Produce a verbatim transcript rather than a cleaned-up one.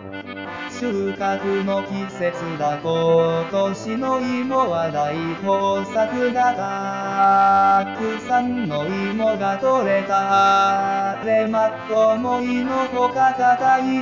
収穫の季節だ今年の芋は大豊作だたくさんの芋が取れたれまっともいのほか硬い